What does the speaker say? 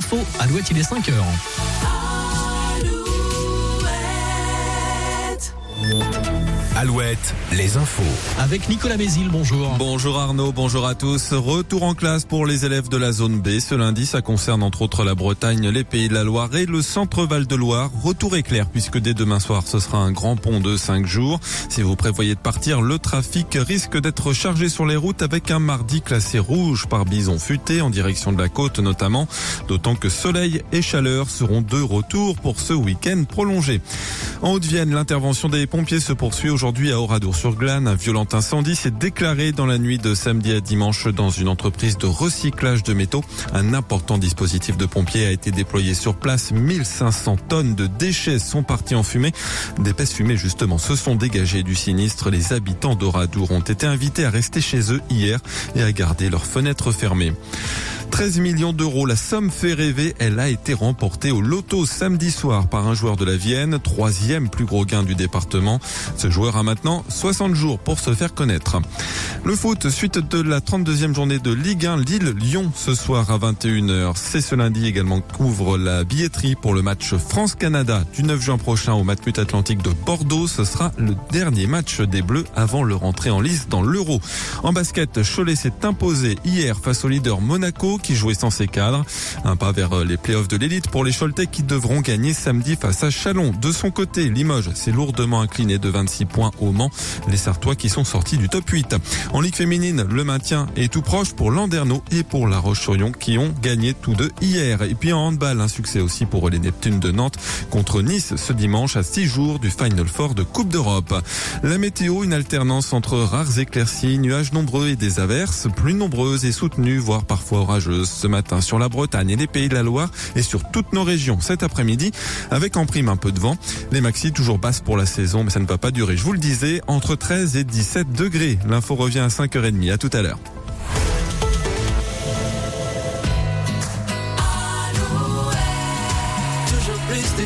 infos, Alouette, il est 5h. Alouette, les infos. Avec Nicolas Mézil, bonjour. Bonjour Arnaud, bonjour à tous. Retour en classe pour les élèves de la zone B. Ce lundi, ça concerne entre autres la Bretagne, les Pays de la Loire et le centre Val-de-Loire. Retour éclair puisque dès demain soir, ce sera un grand pont de 5 jours. Si vous prévoyez de partir, le trafic risque d'être chargé sur les routes avec un mardi classé rouge par bison futé en direction de la côte notamment. D'autant que soleil et chaleur seront de retour pour ce week-end prolongé. En Haute-Vienne, l'intervention des pompiers se poursuit aujourd'hui à Oradour-sur-Glane. Un violent incendie s'est déclaré dans la nuit de samedi à dimanche dans une entreprise de recyclage de métaux. Un important dispositif de pompiers a été déployé sur place. 1500 tonnes de déchets sont partis en fumée. D'épaisses fumées, justement, se sont dégagées du sinistre. Les habitants d'Oradour ont été invités à rester chez eux hier et à garder leurs fenêtres fermées. 13 millions d'euros, la somme fait rêver. Elle a été remportée au loto samedi soir par un joueur de la Vienne, 3e plus gros gain du département. Ce joueur a maintenant 60 jours pour se faire connaître. Le foot, suite de la 32e journée de Ligue 1, Lille-Lyon ce soir à 21h. C'est ce lundi également qu'ouvre la billetterie pour le match France-Canada du 9 juin prochain au Matmut Atlantique de Bordeaux. Ce sera le dernier match des Bleus avant leur entrée en lice dans l'Euro. En basket, Cholet s'est imposé hier face au leader Monaco qui jouait sans ses cadres. Un pas vers les playoffs de l'élite pour les Choletais qui devront gagner samedi face à Chalon. De son côté, Limoges s'est lourdement incliné de 26 points au Mans. Les Sartois qui sont sortis du top 8. En Ligue féminine, le maintien est tout proche pour Landerneau et pour La Roche-sur-Yon qui ont gagné tous deux hier. Et puis en handball, un succès aussi pour les Neptunes de Nantes contre Nice ce dimanche à 6 jours du Final Four de Coupe d'Europe. La météo, une alternance entre rares éclaircies, nuages nombreux et des averses plus nombreuses et soutenues, voire parfois orageuses ce matin sur la Bretagne et les Pays de la Loire et sur toutes nos régions cet après-midi avec en prime un peu de vent. Les maxis toujours basses pour la saison mais ça ne va pas durer. Je vous le disais, entre 13 et 17 degrés. L'info revient à 5h30. À tout à l'heure.